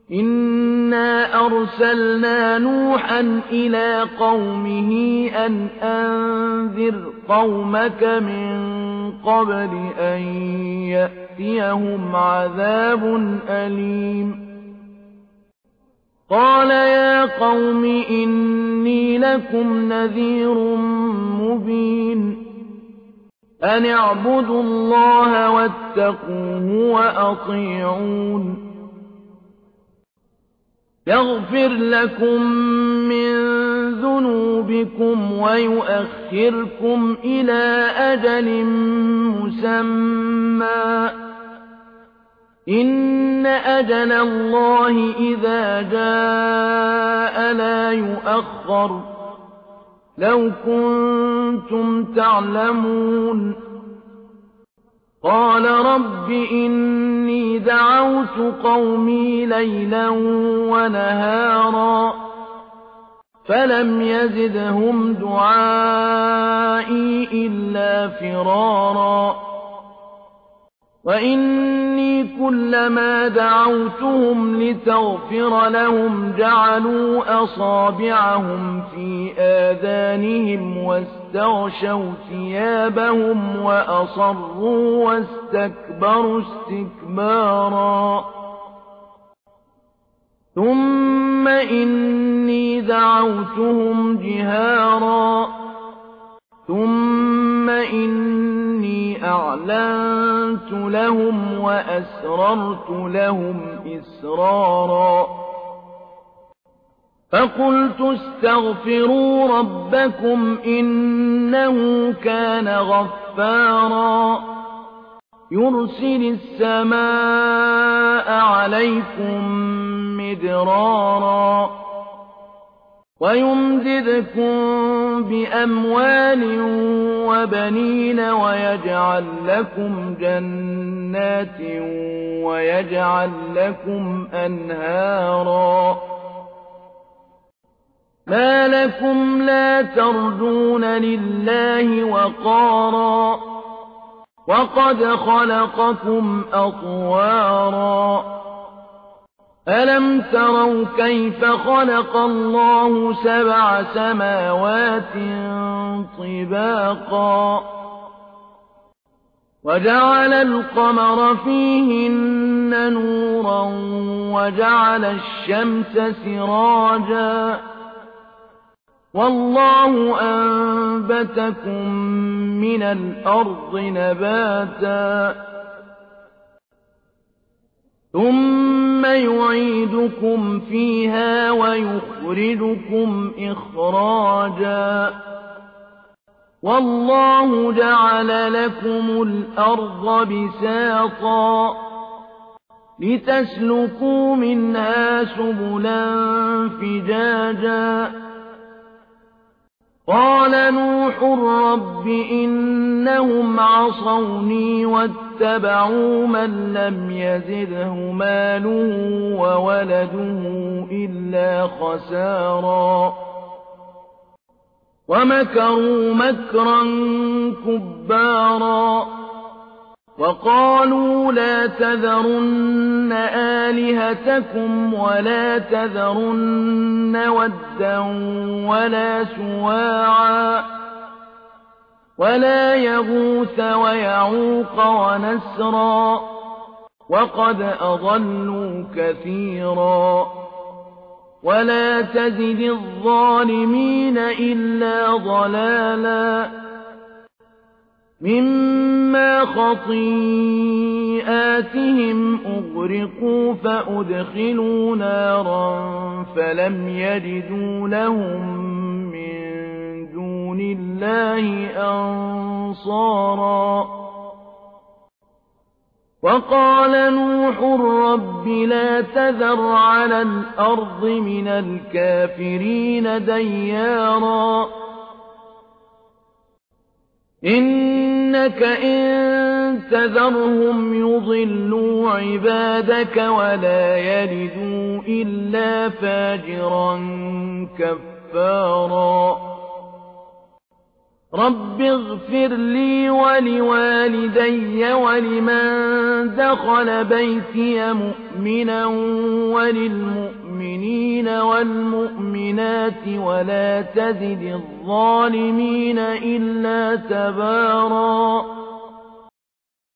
إِنَّا أَرْسَلْنَا نُوحًا إِلَىٰ قَوْمِهِ أَنْ أَنذِرْ قَوْمَكَ مِن قَبْلِ أَن يَأْتِيَهُمْ عَذَابٌ أَلِيمٌ قَالَ يَا قَوْمِ إِنِّي لَكُمْ نَذِيرٌ مُّبِينٌ أَنِ اعْبُدُوا اللَّهَ وَاتَّقُوهُ وَأَطِيعُونِ يَغْفِرْ لَكُم مِّن ذُنُوبِكُمْ وَيُؤَخِّرْكُمْ إِلَىٰ أَجَلٍ مُّسَمًّى ۚ إِنَّ أَجَلَ اللَّهِ إِذَا جَاءَ لَا يُؤَخَّرُ ۖ لَوْ كُنتُمْ تَعْلَمُونَ قَالَ رَبِّ إِنِّي دَعَوْتُ قَوْمِي لَيْلًا وَنَهَارًا فَلَمْ يَزِدْهُمْ دُعَائِي إِلَّا فِرَارًا وَإِنِّي كُلَّمَا دَعَوْتُهُمْ لِتَغْفِرَ لَهُمْ جَعَلُوا أَصَابِعَهُمْ فِي آذَانِهِمْ وَاسْتَغْشَوْا ثِيَابَهُمْ وَأَصَرُّوا وَاسْتَكْبَرُوا اسْتِكْبَارًا ثُمَّ إِنِّي دَعَوْتُهُمْ جِهَارًا ثُمَّ إِنِّي أَعْلَنتُ لَهُمْ وَأَسْرَرْتُ لَهُمْ إِسْرَارًا فَقُلْتُ اسْتَغْفِرُوا رَبَّكُمْ إِنَّهُ كَانَ غَفَّارًا يُرْسِلِ السَّمَاءَ عَلَيْكُم مِّدْرَارًا وَيُمْدِدْكُم بِأَمْوَالٍ وَبَنِينَ وَيَجْعَل لَّكُمْ جَنَّاتٍ وَيَجْعَل لَّكُمْ أَنْهَارًا مَا لَكُمْ لَا تَرْجُونَ لِلَّهِ وَقَارًا وَقَدْ خَلَقَكُمْ أَطْوَارًا أَلَمْ تَرَوْا كَيْفَ خَلَقَ اللَّهُ سَبْعَ سَمَاوَاتٍ طِبَاقًا وَجَعَلَ الْقَمَرَ فِيهِنَّ نُورًا وَجَعَلَ الشَّمْسَ سِرَاجًا وَاللَّهُ أَنبَتَكُم مِّنَ الْأَرْضِ نَبَاتًا ثُمَّ يُعِيدُكُمْ فِيهَا وَيُخْرِجُكُمْ إِخْرَاجًا وَاللَّهُ جَعَلَ لَكُمُ الْأَرْضَ بِسَاطًا لِّتَسْلُكُوا مِنْهَا سُبُلًا فِجَاجًا قَالَ نُوحٌ رَّبِّ إِنَّهُمْ عَصَوْنِي وَاتَّبَعُوا مَن لَّمْ يَزِدْهُ مَالُهُ وَوَلَدُهُ إِلَّا خَسَارًا وَمَكَرُوا مَكْرًا كُبَّارًا وَقَالُوا لَا تَذَرُنَّ آلِهَتَكُمْ وَلَا تَذَرُنَّ وَدًّا وَلَا سُوَاعًا وَلَا يَغُوثَ وَيَعُوقَ وَنَسْرًا وَقَدْ أَضَلُّوا كَثِيرًا وَلَا تَزِدِ الظَّالِمِينَ إِلَّا ضَلَالًا مِّمَّا خَطِيئَاتِهِمْ أُغْرِقُوا فَأُدْخِلُوا نَارًا فَلَمْ يَجِدُوا لَهُم مِّن دُونِ اللَّهِ أَنصَارًا وَقَالَ نُوحٌ رَّبِّ لَا تَذَرْ عَلَى الْأَرْضِ مِنَ الْكَافِرِينَ دَيَّارًا إِنَّكَ إِن تَذَرْهُمْ يُضِلُّوا عِبَادَكَ وَلَا يَلِدُوا إِلَّا فَاجِرًا كَفَّارًا رب اغفر لي ولوالدي ولمن دخل بيتي مؤمنا وللمؤمنين والمؤمنات ولا تزد الظالمين إلا تباراً